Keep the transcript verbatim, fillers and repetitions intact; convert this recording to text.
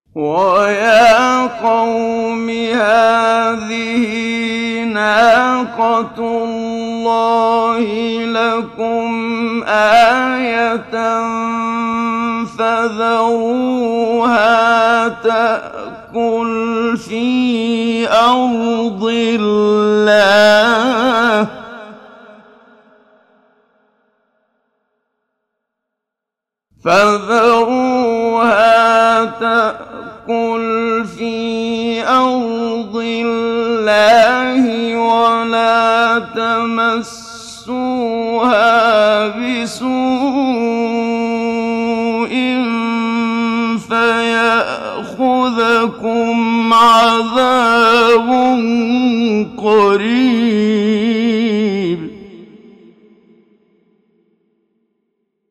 وَيَا قَوْمِ هَٰذِهِ نَاقَةُ اللَّهِ لَكُمْ آيَةً فَذَرُوهَا تَأْكُلْ فِي أَرْضِ اللَّهِ فَذَرُوهَا تَأْكُلْ فِي أَرْضِ اللَّهِ وَلَا تَمَسُّوهَا بِسُوءٍ فَيَأْخُذَكُمْ عَذَابٌ قَرِيبٌ.